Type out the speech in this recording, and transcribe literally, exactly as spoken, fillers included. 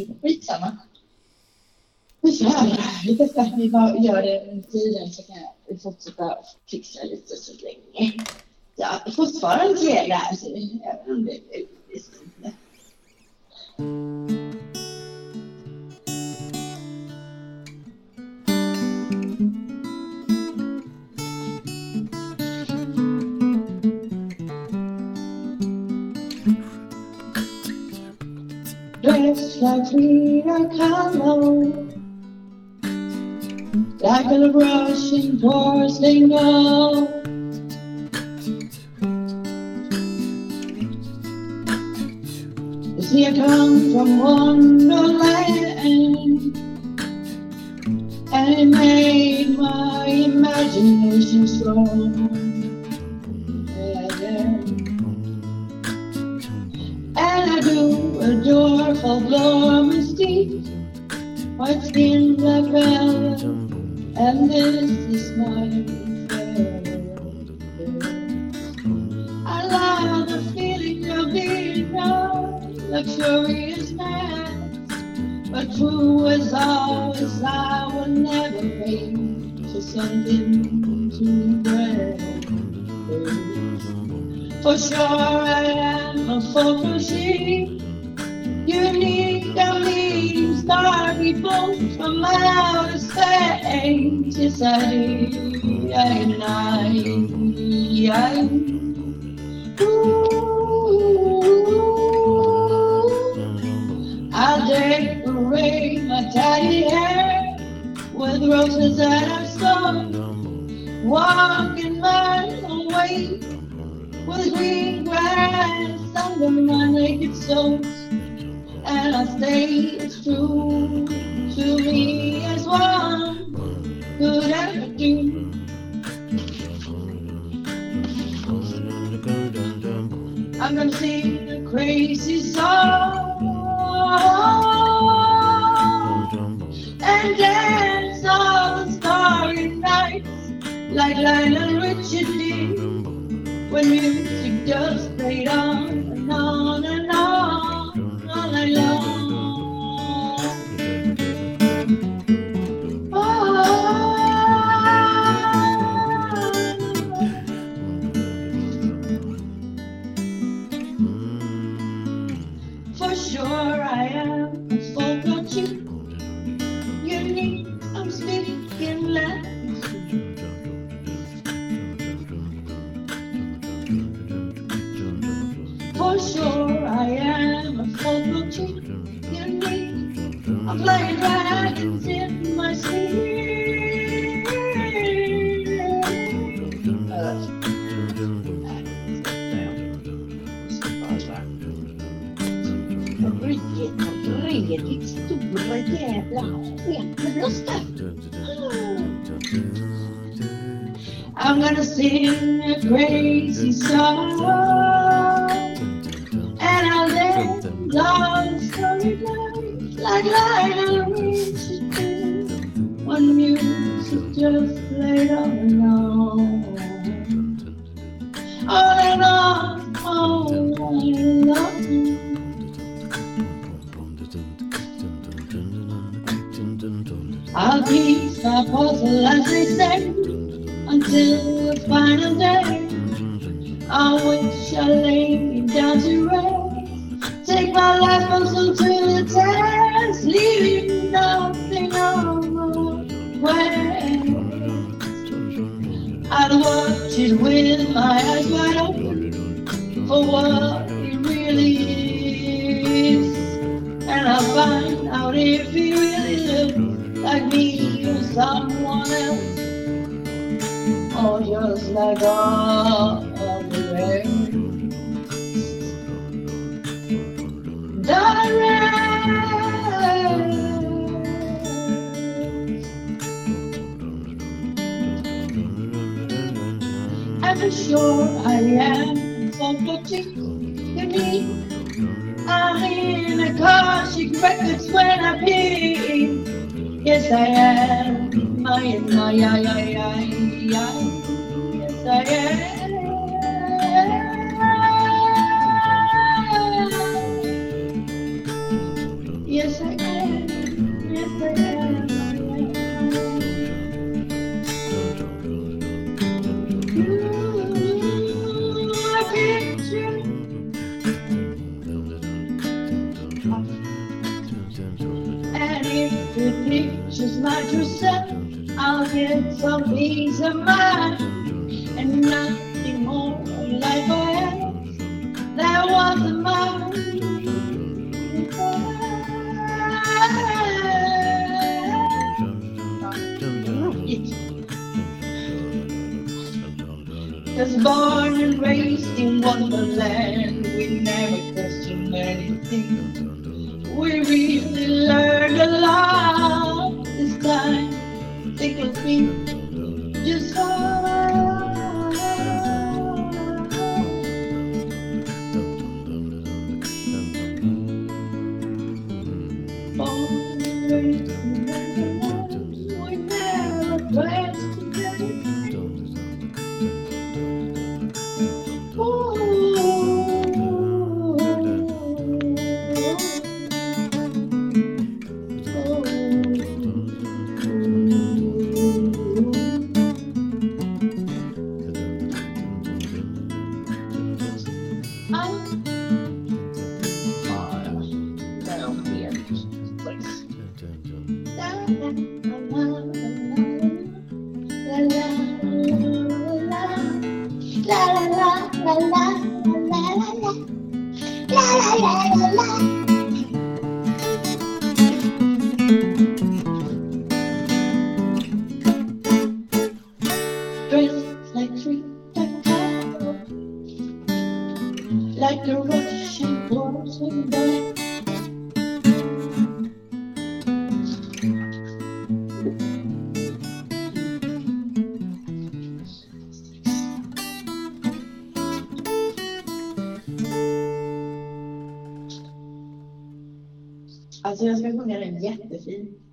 skitsamma. Så här, lite för att vi bara gör det under tiden så kan jag fortsätta fixa lite så länge. Ja, fortfarande trevlig här, så även om det är visst inte. Dressed like Frida Kahlo, like a Russian porcelain doll. You see, I come from Wonderland, and it made my imagination strong. Yeah, yeah. And I do adore folklore mystique, white skin, black velvet, and this is my affair. I love the feeling of being young, luxurious man, but true as always, I will never pay for something too grand. For sure I am a folk machine, unique, I'm leading star people from outer space. Yes, I do, and I, I, ooh, I'll decorate my tiny hair with roses that I've sown, walking my own way with green grass under my naked soles, and I stay as true to me as one could ever do. I'm gonna sing a crazy song and dance all the starry nights like Lionel Richie did when music just played on and on and on all night long. For sure I am a folk chick, unique, I'm speaking Latin. For sure I am a folk chick, unique, I'm playing dragons in my sleep. Riktigt stora jävla sketbröstar. I'm gonna sing a crazy song and I'll dance long story night like Lionel Richie did when music just played on and on, on and on, on and on. I'll keep my puzzle as they say until the final day, on which I lay me down to rest. Take my life puzzle to the test, leaving nothing on the way. I'll watch it with my eyes wide open for what it really is, and I'll find out if he really lives like me or someone else, or just like all of the rest. Direct. And for sure I am so chick, unique. I'm in a Akashic Records when I pee. Yes, I am. I am. I, I, I, I, I. Yes, I am. Yes, I am. Yes, I am. Ooh, I picture. And if the picture's my true self, I'll get some peace of mind and nothing more like else that wasn't mine. Cause born and raised in Wonderland, we never questioned anything. We really learned a lot this time. It could be just fine. Born and raised in Wonderland, we never questioned anything. Dressed like free Chicago, like a Russian closing door. Alltså jag ska sjunga den jättefint.